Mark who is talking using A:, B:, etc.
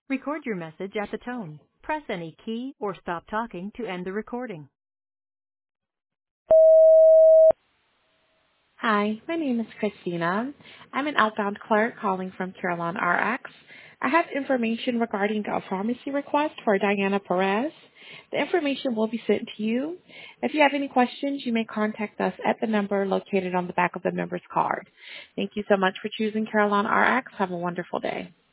A: Record your message at the tone. Press any key or stop talking to end the recording.
B: Hi, my name is Christina. I'm an outbound clerk calling from Carolina RX. I have information regarding a pharmacy request for Diana Perez. The information will be sent to you. If you have any questions, you may contact us at the number located on the back of the member's card. Thank you so much for choosing Carolina RX. Have a wonderful day.